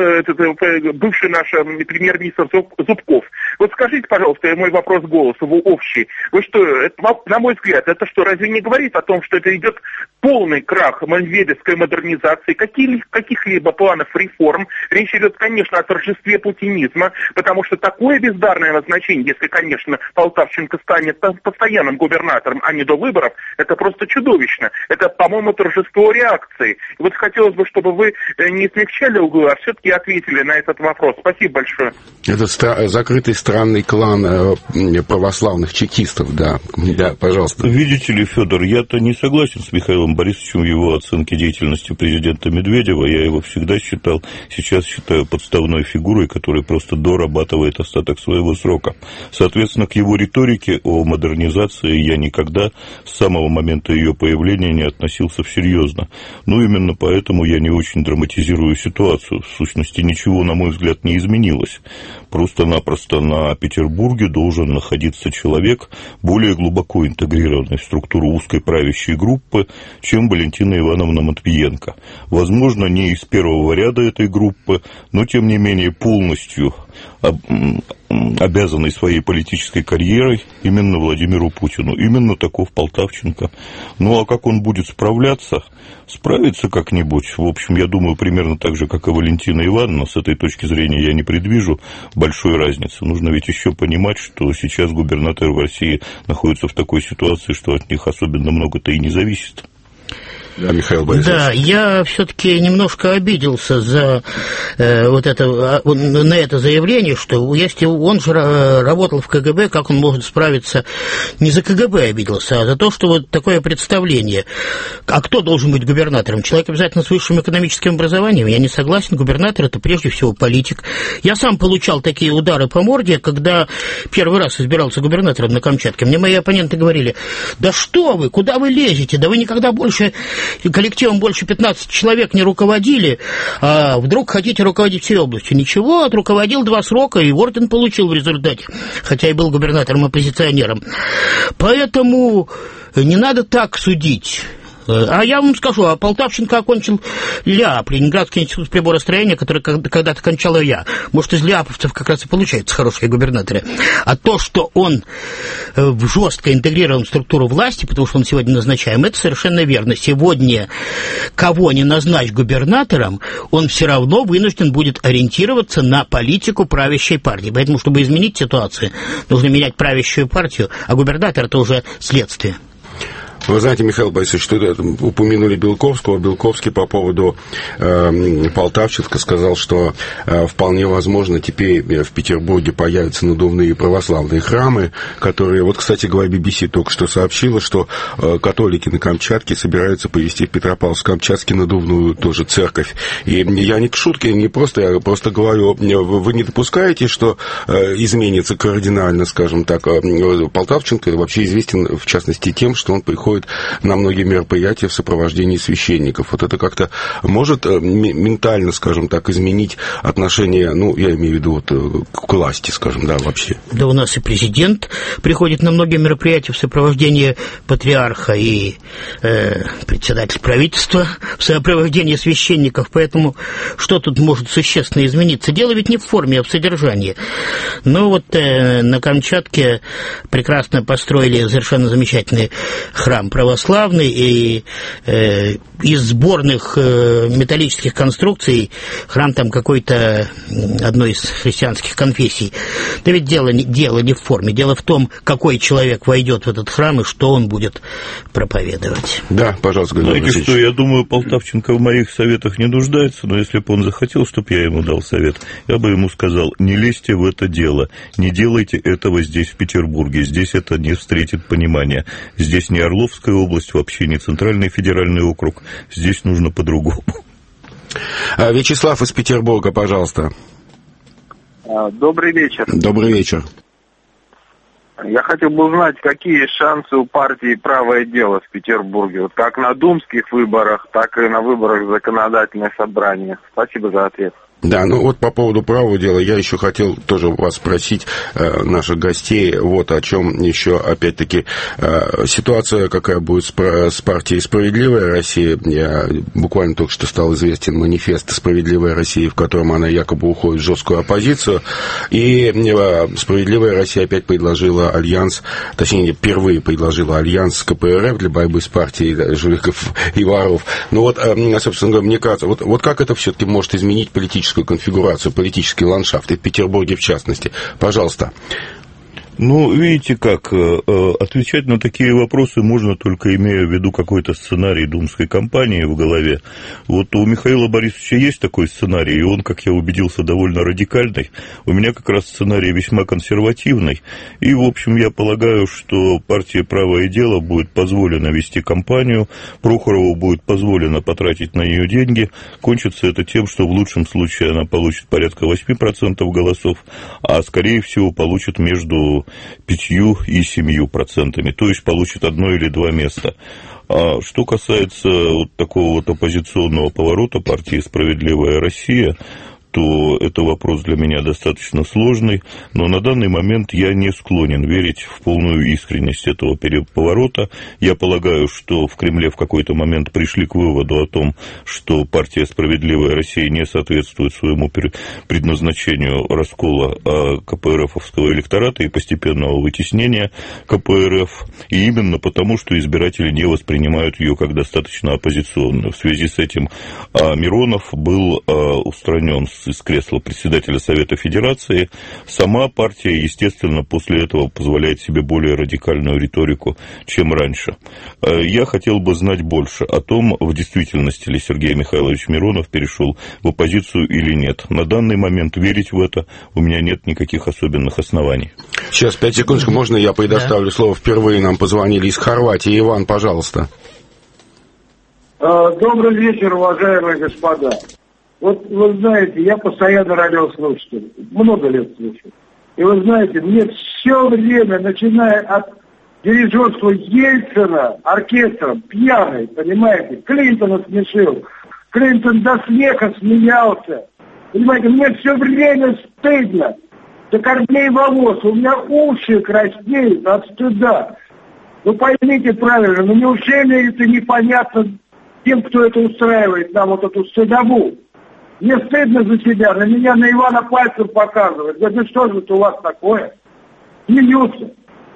бывший наш премьер-министр Зубков. Вот скажите, пожалуйста, мой вопрос голосу общий. Вы что, на мой взгляд, это что, разве не говорит о том, что это идет полный крах медведевской модернизации, каких-либо планов реформ? Речь идет, конечно, о торжестве путинизма, потому что такое бездарное назначение, если, конечно, Полтавченко станет постоянным губернатором, а не до выборов, это просто чудовищно. Это, по-моему, торжество реакции. И вот хотелось бы, чтобы вы не смягчали углы, а все-таки ответили на этот вопрос. Спасибо большое. Это закрытый странный клан православных чекистов, да. Да, пожалуйста. Видите ли, Федор, я-то не согласен с Михаилом Борисовичем в его его оценки деятельности президента Медведева. Я его всегда считал, сейчас считаю подставной фигурой, которая просто дорабатывает остаток своего срока. Соответственно, к его риторике о модернизации я никогда с самого момента ее появления не относился всерьезно. Ну, именно поэтому я не очень драматизирую ситуацию. В сущности, ничего, на мой взгляд, не изменилось. Просто-напросто на Петербурге должен находиться человек, более глубоко интегрированный в структуру узкой правящей группы, чем Валентина Ивановна Матвиенко. Возможно, не из первого ряда этой группы, но, тем не менее, полностью обязанный своей политической карьерой именно Владимиру Путину. Именно таков Полтавченко. Ну, а как он будет справляться? Справится как-нибудь. В общем, я думаю, примерно так же, как и Валентина Ивановна. С этой точки зрения я не предвижу большой разницы. Нужно ведь еще понимать, что сейчас губернаторы в России находятся в такой ситуации, что от них особенно много-то и не зависит. Да, Михаил Борисович. Да, я все-таки немножко обиделся за на это заявление, что если он же работал в КГБ, как он может справиться, не за КГБ обиделся, а за то, что вот такое представление. А кто должен быть губернатором? Человек обязательно с высшим экономическим образованием? Я не согласен, губернатор – это прежде всего политик. Я сам получал такие удары по морде, когда первый раз избирался губернатором на Камчатке. Мне мои оппоненты говорили: да что вы, куда вы лезете, да вы никогда больше... коллективом больше 15 человек не руководили, а вдруг хотите руководить всей областью. Ничего, отруководил 2 срока и орден получил в результате, хотя и был губернатором-оппозиционером. Поэтому не надо так судить. А я вам скажу, а Полтавченко окончил ЛИАП, Ленинградский институт приборостроения, который когда-то кончала я. Может, из ЛИАПовцев как раз и получаются хорошие губернаторы. А то, что он жестко интегрирован в структуру власти, потому что он сегодня назначаем, это совершенно верно. Сегодня кого не назначь губернатором, он все равно вынужден будет ориентироваться на политику правящей партии. Поэтому, чтобы изменить ситуацию, нужно менять правящую партию, а губернатор – это уже следствие. Вы знаете, Михаил Борисович, что упомянули Белковского. Белковский по поводу Полтавченко сказал, что вполне возможно теперь в Петербурге появятся надувные православные храмы, которые... Вот, кстати говоря, BBC только что сообщила, что католики на Камчатке собираются повести в Петропавловск-Камчатске надувную тоже церковь. И я не к шутке, не просто, я просто говорю, вы не допускаете, что изменится кардинально, скажем так, Полтавченко вообще известен, в частности, тем, что он приходит на многие мероприятия в сопровождении священников. Вот это как-то может ментально, скажем так, изменить отношение, ну, я имею в виду вот, к власти, скажем, да, вообще. Да у нас и президент приходит на многие мероприятия в сопровождении патриарха и председатель правительства в сопровождении священников, поэтому что тут может существенно измениться? Дело ведь не в форме, а в содержании. Но вот на Камчатке прекрасно построили совершенно замечательный храм православный, и из сборных металлических конструкций храм там какой-то одной из христианских конфессий. Да ведь дело не в форме, дело в том, какой человек войдет в этот храм и что он будет проповедовать. Да, пожалуйста, Григорий Знаете что, я думаю, Полтавченко в моих советах не нуждается, но если бы он захотел, чтобы я ему дал совет, я бы ему сказал: не лезьте в это дело, не делайте этого здесь, в Петербурге, здесь это не встретит понимания, здесь не Орловская область, вообще не Центральный федеральный округ, здесь нужно по-другому. Вячеслав из Петербурга, пожалуйста. Добрый вечер. Добрый вечер. Я хотел бы узнать, какие шансы у партии «Правое дело» в Петербурге, вот как на думских выборах, так и на выборах в законодательное собрание. Спасибо за ответ. Да, ну вот по поводу правого дела я еще хотел тоже вас спросить, наших гостей, вот о чем еще, опять-таки, ситуация какая будет с партией «Справедливая Россия». Я буквально только что стал известен манифест «Справедливая Россия», в котором она якобы уходит в жесткую оппозицию, и «Справедливая Россия» опять предложила альянс, точнее, впервые предложила альянс с КПРФ для борьбы с партией жуликов и воров. Ну вот, собственно говоря, мне кажется, вот как это все-таки может изменить политическую конфигурацию, политический ландшафт, и в Петербурге в частности. Пожалуйста. Ну, видите как, отвечать на такие вопросы можно, только имея в виду какой-то сценарий думской кампании в голове. Вот у Михаила Борисовича есть такой сценарий, и он, как я убедился, довольно радикальный. У меня как раз сценарий весьма консервативный. И, в общем, я полагаю, что партии «Правое дело» будет позволено вести кампанию, Прохорову будет позволено потратить на нее деньги. Кончится это тем, что в лучшем случае она получит порядка 8% голосов, а, скорее всего, получит между 5 и 7%, то есть получит 1 или 2 места. А что касается вот такого вот оппозиционного поворота партии «Справедливая Россия», то это вопрос для меня достаточно сложный, но на данный момент я не склонен верить в полную искренность этого поворота. Я полагаю, что в Кремле в какой-то момент пришли к выводу о том, что партия «Справедливая Россия» не соответствует своему предназначению раскола КПРФовского электората и постепенного вытеснения КПРФ, и именно потому, что избиратели не воспринимают ее как достаточно оппозиционную. В связи с этим Миронов был устранен из кресла председателя Совета Федерации. Сама партия, естественно, после этого позволяет себе более радикальную риторику, чем раньше. Я хотел бы знать больше о том, в действительности ли Сергей Михайлович Миронов перешел в оппозицию или нет. На данный момент верить в это у меня нет никаких особенных оснований. Сейчас, 5 секунд, можно я предоставлю слово? Впервые нам позвонили из Хорватии. Иван, пожалуйста. Добрый вечер, уважаемые господа. Вот вы знаете, я постоянно радиослушатель, много лет слушаю. И вы знаете, мне все время, начиная от дирижерства Ельцина, оркестром, пьяный, понимаете, Клинтона смешил, Клинтон до смеха смеялся. Понимаете, мне все время стыдно, до корней волос, у меня уши краснеют от стыда. Ну поймите правильно, ну неужели это непонятно тем, кто это устраивает, нам вот эту стыдову? Мне стыдно за себя, на меня, на Ивана пальцем показывают. Да что же это у вас такое? Смеются.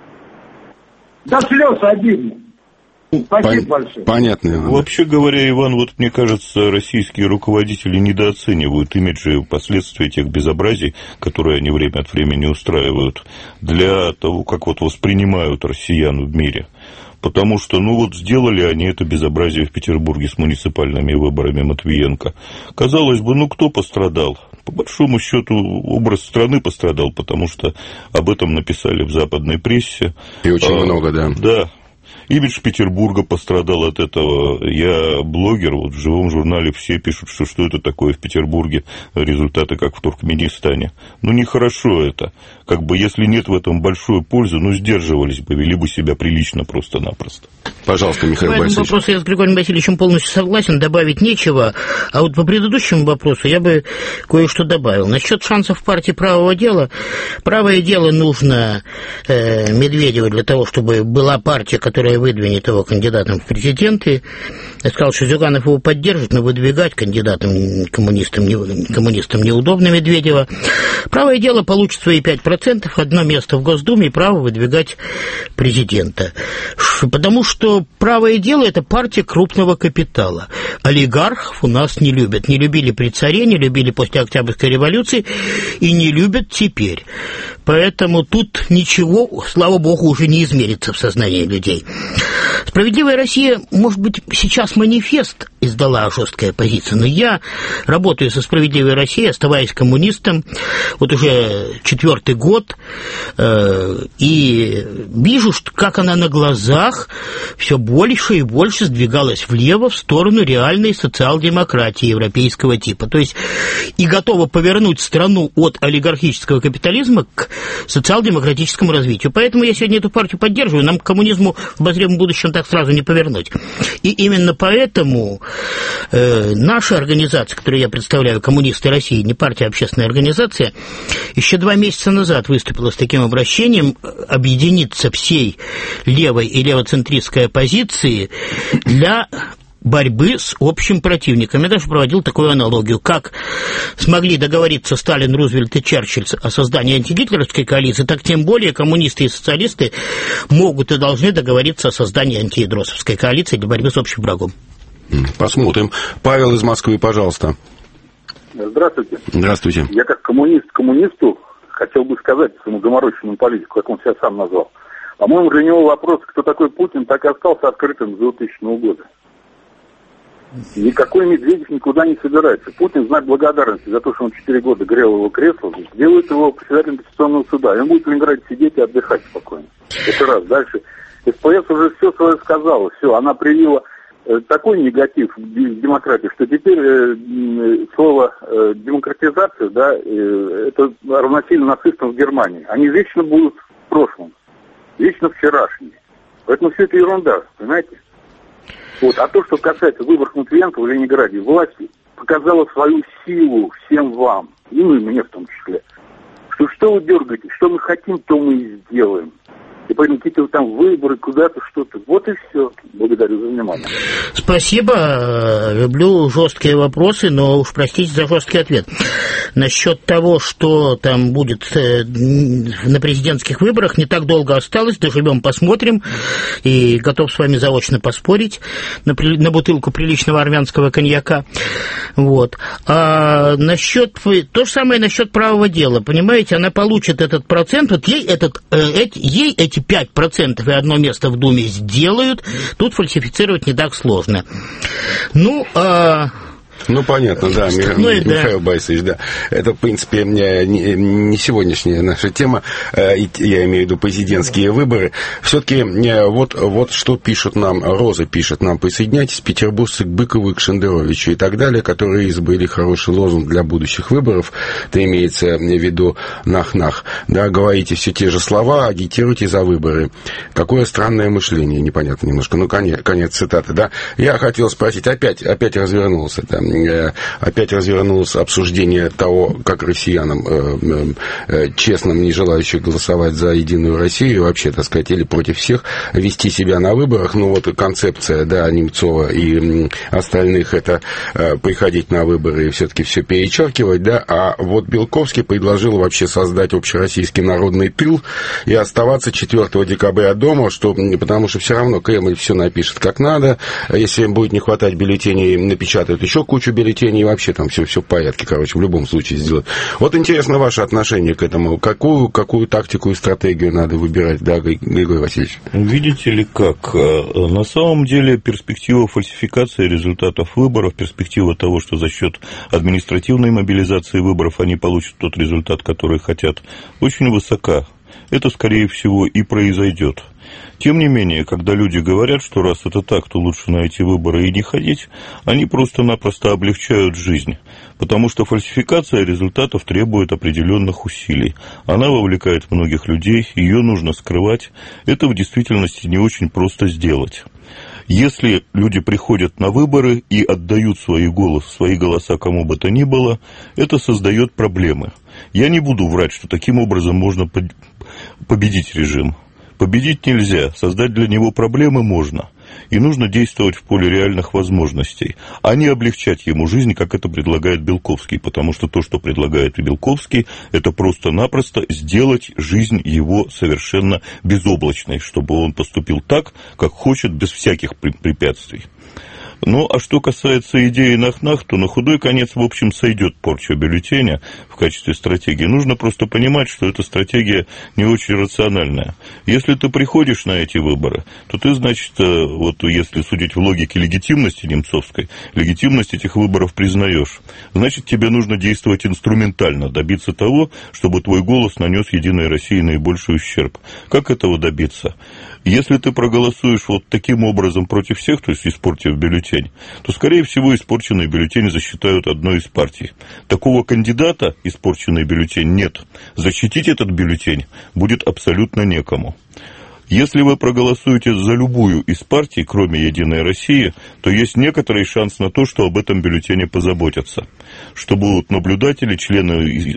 До слез обидно. Спасибо большое. Понятно, Иван. Вообще говоря, Иван, вот мне кажется, российские руководители недооценивают имиджи и последствия тех безобразий, которые они время от времени устраивают, для того, как вот воспринимают россиян в мире. Потому что, ну вот, сделали они это безобразие в Петербурге с муниципальными выборами Матвиенко. Казалось бы, ну кто пострадал? По большому счету, образ страны пострадал, потому что об этом написали в западной прессе. И очень много, да. Да. Имидж Петербурга пострадал от этого. Я блогер, вот в живом журнале все пишут, что это такое в Петербурге, результаты как в Туркменистане. Ну, нехорошо это. Как бы, если нет в этом большой пользы, ну, сдерживались бы, вели бы себя прилично просто-напросто. Пожалуйста, Михаил Борисович. По этому вопросу я с Григорием Васильевичем полностью согласен, добавить нечего. А вот по предыдущему вопросу я бы кое-что добавил. Насчет шансов партии «Правого дела». «Правое дело» нужно Медведеву для того, чтобы была партия, которая выдвинет его кандидатом в президенты. Я сказал, что Зюганов его поддержит, но выдвигать кандидатом коммунистам неудобно Медведева. «Правое дело» получит свои 5%, одно место в Госдуме и право выдвигать президента. Потому что «Правое дело» – это партия крупного капитала. Олигархов у нас не любят. Не любили при царе, не любили после Октябрьской революции и не любят теперь. Поэтому тут ничего, слава богу, уже не измерится в сознании людей. «Справедливая Россия», может быть, сейчас манифест издала жесткая позиция, но я работаю со «Справедливой Россией», оставаясь коммунистом, вот уже 4-й год, и вижу, как она на глазах все больше и больше сдвигалась влево в сторону реальной социал-демократии европейского типа. То есть и готова повернуть страну от олигархического капитализма к социал-демократическому развитию. Поэтому я сегодня эту партию поддерживаю. Нам к коммунизму в обозримом будущем так сразу не повернуть. И именно поэтому наша организация, которую я представляю, «Коммунисты России», не партия, а общественная организация, еще 2 месяца назад выступила с таким обращением объединиться всей левой и левоцентристской оппозиции для борьбы с общим противником. Я даже проводил такую аналогию. Как смогли договориться Сталин, Рузвельт и Черчилль о создании антигитлеровской коалиции, так тем более коммунисты и социалисты могут и должны договориться о создании антиядросовской коалиции для борьбы с общим врагом. Посмотрим. Павел из Москвы, пожалуйста. Здравствуйте. Здравствуйте. Я как коммунист коммунисту хотел бы сказать своему доморощенному политику, как он себя сам назвал. По-моему, для него вопрос, кто такой Путин, так и остался открытым с 2000 года. Никакой Медведев никуда не собирается. Путин в знак благодарности за то, что он 4 года грел его кресло, сделает его председателем Конституционного суда. И он будет в Ленинграде сидеть и отдыхать спокойно. Это раз. Дальше. СПС уже все свое сказала. Все, она привила такой негатив в демократии, что теперь слово демократизация, да, это равносильно нацистам в Германии. Они вечно будут в прошлом, вечно вчерашние. Поэтому все это ерунда, понимаете? Вот. А то, что касается выборов Матвиенко в Ленинграде, власть показала свою силу всем вам, и мне в том числе. Что вы дергаете, что мы хотим, то мы и сделаем. И поэтому какие-то там выборы, куда-то что-то. Вот и все. Благодарю за внимание. Спасибо. Люблю жесткие вопросы, но уж простите за жесткий ответ. Насчет того, что там будет на президентских выборах, не так долго осталось. Доживем, посмотрим. И готов с вами заочно поспорить на бутылку приличного армянского коньяка. Вот. А насчет... То же самое насчет правого дела. Понимаете, она получит этот процент. Вот ей эти 5% и одно место в Думе сделают, тут фальсифицировать не так сложно. Ну, понятно, да, Михаил Борисович, да. Это, в принципе, не сегодняшняя наша тема, я имею в виду президентские выборы. Все-таки вот что пишут нам, Роза пишет нам: присоединяйтесь, петербуржцы, к Быкову и к Шендеровичу и так далее, которые избрали хороший лозунг для будущих выборов, это имеется в виду нах-нах, да, говорите все те же слова, агитируйте за выборы. Какое странное мышление, непонятно немножко, конец цитаты, да. Я хотел спросить, опять развернулся там. Опять развернулось обсуждение того, как россиянам, честным, не желающим голосовать за Единую Россию, вообще, так сказать, или против всех, вести себя на выборах. Ну, вот концепция, да, Немцова и остальных, это приходить на выборы и все-таки все перечеркивать, да, а вот Белковский предложил вообще создать общероссийский народный тыл и оставаться 4 декабря дома, потому что все равно Кремль все напишет как надо, если им будет не хватать бюллетеней, напечатают еще кучу бюллетеней, вообще там все в порядке, короче, в любом случае сделать. Вот интересно ваше отношение к этому. Какую тактику и стратегию надо выбирать, да, Григорий Васильевич? Видите ли как? На самом деле перспектива фальсификации результатов выборов, перспектива того, что за счет административной мобилизации выборов они получат тот результат, который хотят, очень высока. Это, скорее всего, и произойдет. Тем не менее, когда люди говорят, что раз это так, то лучше на эти выборы и не ходить, они просто-напросто облегчают жизнь, потому что фальсификация результатов требует определенных усилий. Она вовлекает многих людей, ее нужно скрывать. Это в действительности не очень просто сделать. Если люди приходят на выборы и отдают свои голоса кому бы то ни было, это создает проблемы. Я не буду врать, что таким образом можно победить режим. Победить нельзя, создать для него проблемы можно. И нужно действовать в поле реальных возможностей, а не облегчать ему жизнь, как это предлагает Белковский. Потому что то, что предлагает Белковский, это просто-напросто сделать жизнь его совершенно безоблачной, чтобы он поступил так, как хочет, без всяких препятствий. Ну, а что касается идеи нах-нах, то на худой конец, в общем, сойдет порча бюллетеня в качестве стратегии. Нужно просто понимать, что эта стратегия не очень рациональная. Если ты приходишь на эти выборы, то ты, значит, вот если судить в логике легитимности немцовской, легитимность этих выборов признаешь. Значит, тебе нужно действовать инструментально, добиться того, чтобы твой голос нанес Единой России наибольший ущерб. Как этого добиться? Если ты проголосуешь вот таким образом против всех, то есть испортив бюллетень, то, скорее всего, испорченный бюллетень засчитают одной из партий. Такого кандидата испорченный бюллетень нет. Защитить этот бюллетень будет абсолютно некому. Если вы проголосуете за любую из партий, кроме Единой России, то есть некоторый шанс на то, что об этом бюллетене позаботятся. Что будут наблюдатели, члены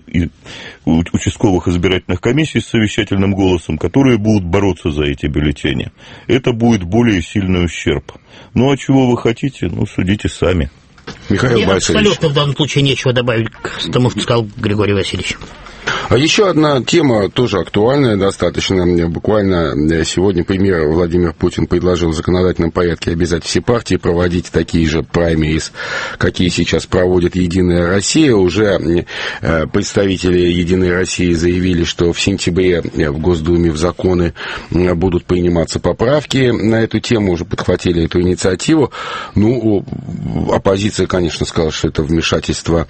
участковых избирательных комиссий с совещательным голосом, которые будут бороться за эти бюллетени. Это будет более сильный ущерб. Ну, а чего вы хотите? Ну, судите сами. Михаил Борисович. Абсолютно в данном случае нечего добавить к тому, что сказал Григорий Васильевич. А еще одна тема, тоже актуальная достаточно. Буквально сегодня премьер Владимир Путин предложил в законодательном порядке обязать все партии проводить такие же праймериз, какие сейчас проводит «Единая Россия». Уже представители «Единой России» заявили, что в сентябре в Госдуме в законы будут приниматься поправки на эту тему, уже подхватили эту инициативу. Ну, оппозиция, конечно, сказала, что это вмешательство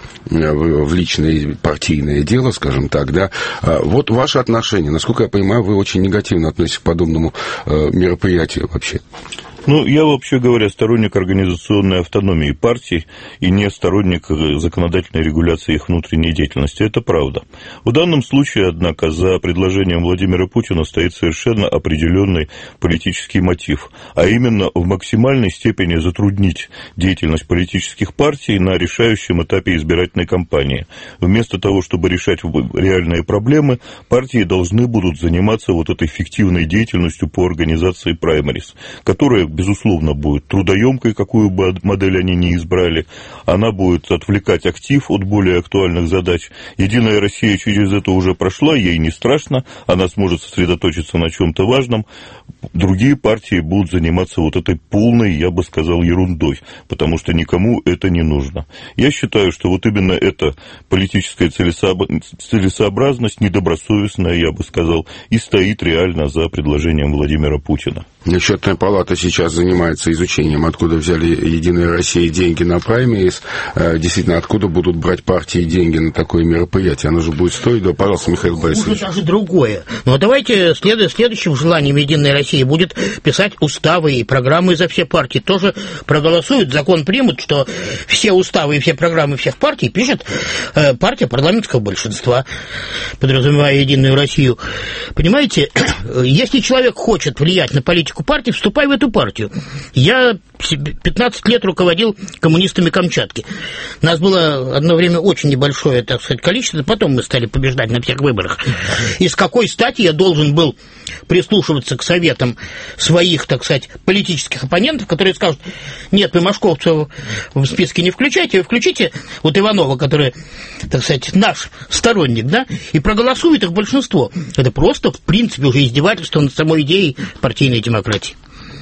в личное партийное дело, скажем так, да. Вот ваше отношение. Насколько я понимаю, вы очень негативно относитесь к подобному мероприятию вообще. Ну, я, вообще говоря, сторонник организационной автономии партий и не сторонник законодательной регуляции их внутренней деятельности. Это правда. В данном случае, однако, за предложением Владимира Путина стоит совершенно определенный политический мотив, а именно в максимальной степени затруднить деятельность политических партий на решающем этапе избирательной кампании. Вместо того, чтобы решать реальные проблемы, партии должны будут заниматься вот этой фиктивной деятельностью по организации праймериз, которая, безусловно, будет трудоемкой, какую бы модель они ни избрали. Она будет отвлекать актив от более актуальных задач. «Единая Россия» через это уже прошла, ей не страшно, она сможет сосредоточиться на чем-то важном. Другие партии будут заниматься вот этой полной, я бы сказал, ерундой, потому что никому это не нужно. Я считаю, что вот именно эта политическая целесообразность, недобросовестная, я бы сказал, и стоит реально за предложением Владимира Путина. Счетная палата сейчас занимается изучением, откуда взяли «Единая Россия» деньги на праймериз. Действительно, откуда будут брать партии деньги на такое мероприятие? Оно же будет стоить... Да, пожалуйста, Михаил Борисович. Уже даже другое. Но давайте следующим желанием «Единой России» будет писать уставы и программы за все партии. Тоже проголосуют, закон примут, что все уставы и все программы всех партий пишет партия парламентского большинства, подразумевая «Единую Россию». Понимаете, если человек хочет влиять на политику партии, вступай в эту партию. Я 15 лет руководил коммунистами Камчатки. Нас было одно время очень небольшое, так сказать, количество, потом мы стали побеждать на всех выборах. И с какой стати я должен был прислушиваться к советам своих, так сказать, политических оппонентов, которые скажут: нет, вы Машковцева в списке не включайте, вы включите вот Иванова, который, так сказать, наш сторонник, да, и проголосует их большинство. Это просто, в принципе, уже издевательство над самой идеей партийной демократии.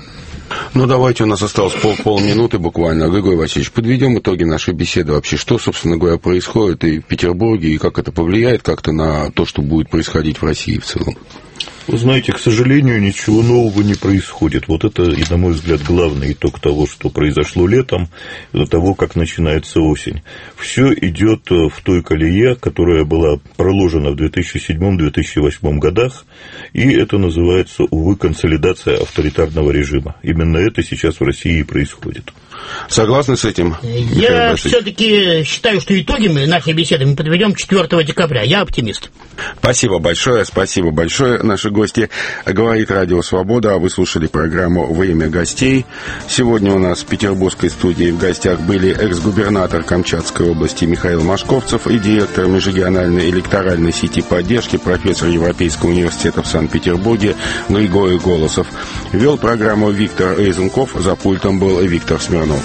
Ну, давайте, у нас осталось полминуты буквально. Григорий Васильевич, подведем итоги нашей беседы вообще. Что, собственно говоря, происходит и в Петербурге, и как это повлияет как-то на то, что будет происходить в России в целом? Вы знаете, к сожалению, ничего нового не происходит. Вот это, и, на мой взгляд, главный итог того, что произошло летом, до того, как начинается осень. Все идет в той колее, которая была проложена в 2007-2008 годах, и это называется, увы, консолидация авторитарного режима. Именно это сейчас в России и происходит. Согласны с этим? Я все-таки считаю, что итоги нашей беседы мы подведем 4 декабря. Я оптимист. Спасибо большое, наши гости. Говорит Радио Свобода. Вы слушали программу «Время гостей». Сегодня у нас в петербургской студии в гостях были экс-губернатор Камчатской области Михаил Машковцев и директор межрегиональной электоральной сети поддержки, профессор Европейского университета в Санкт-Петербурге Григорий Голосов. Вел программу Виктор Резунков. За пультом был Виктор Смирнов.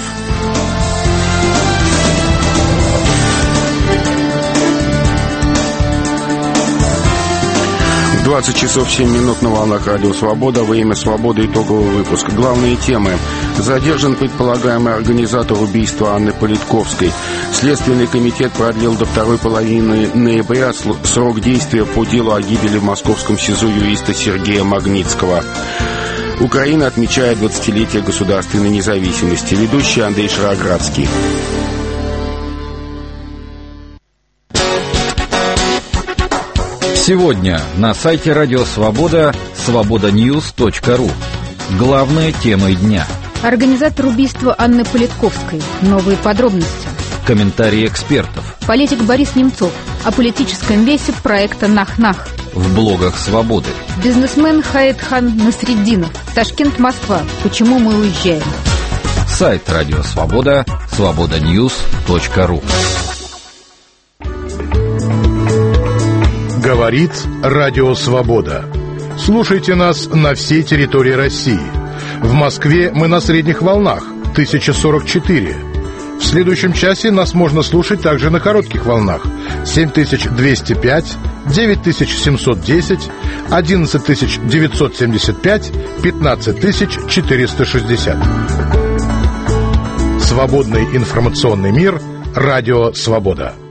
20 часов 7 минут на волнах Радио Свобода. Время свободы. Итоговый выпуск. Главные темы. Задержан предполагаемый организатор убийства Анны Политковской. Следственный комитет продлил до второй половины ноября срок действия по делу о гибели в московском СИЗО юриста Сергея Магнитского. Украина отмечает 20-летие государственной независимости. Ведущий Андрей Шароградский. Сегодня на сайте Радио Свобода свободаньюз.ру. Главные темы дня. Организатор убийства Анны Политковской. Новые подробности. Комментарии экспертов. Политик Борис Немцов о политическом весе проекта «Нах-Нах». В блогах Свободы. Бизнесмен Хаитхан Насреддинов. Ташкент, Москва. Почему мы уезжаем? Сайт Радио Свобода свободаньюз.ру. Говорит Радио Свобода. Слушайте нас на всей территории России. В Москве мы на средних волнах 1044. В следующем часе нас можно слушать также на коротких волнах 7205, 9710, 11975, 15460. Свободный информационный мир. Радио «Свобода».